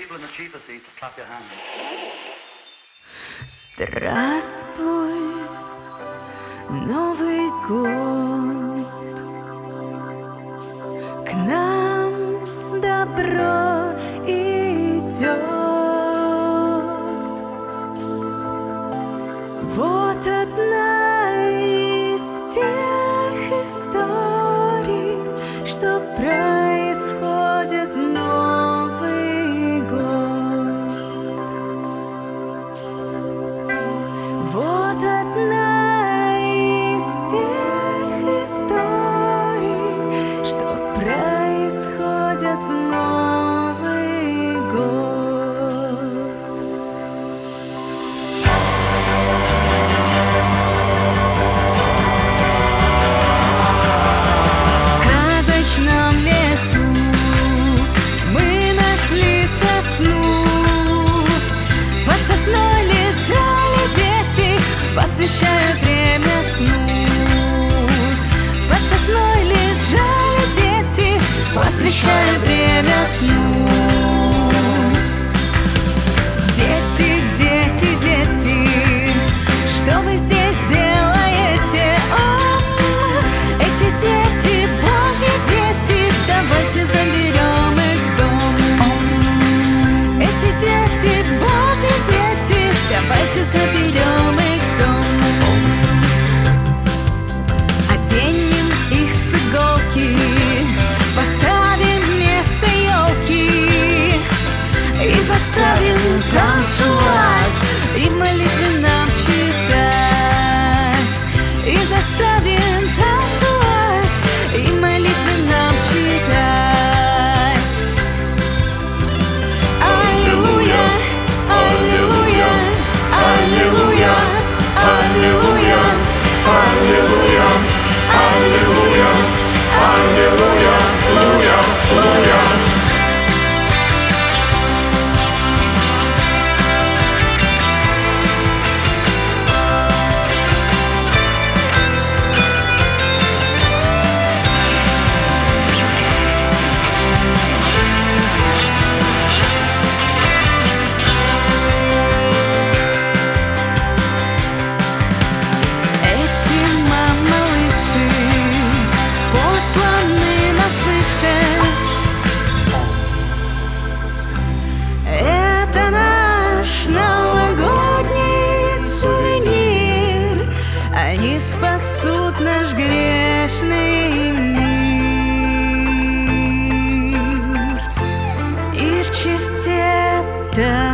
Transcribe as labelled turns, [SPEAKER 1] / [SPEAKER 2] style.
[SPEAKER 1] people in the cheaper seats, clap your hands.
[SPEAKER 2] Здравствуй, Новый год. К нам добро идет. Вот одна из тех историй, что происходит в Новый год. Вот одна из тех историй, что происходит в Новый год. В сказочном лесу мы нашли сосну. Под сосной лежали дети, посвящая время сну. Под сосной лежали дети, посвящая время сну. Дети, дети, дети, что вы здесь делаете? Эти дети, Божьи дети, давайте заберем их в дом. Эти дети, Божьи дети, давайте заберем их в дом. Оденем их с иголки, поставим вместо елки и заставим танцевать и молитвы нам читать. И заставим танцевать и молитвы нам читать. Аллилуйя, аллилуйя, аллилуйя, аллилуйя, аллилуйя, аллилуйя, аллилуйя, аллилуйя, аллилуйя. Это наш новогодний сувенир. Они спасут наш грешный мир. И в чистоте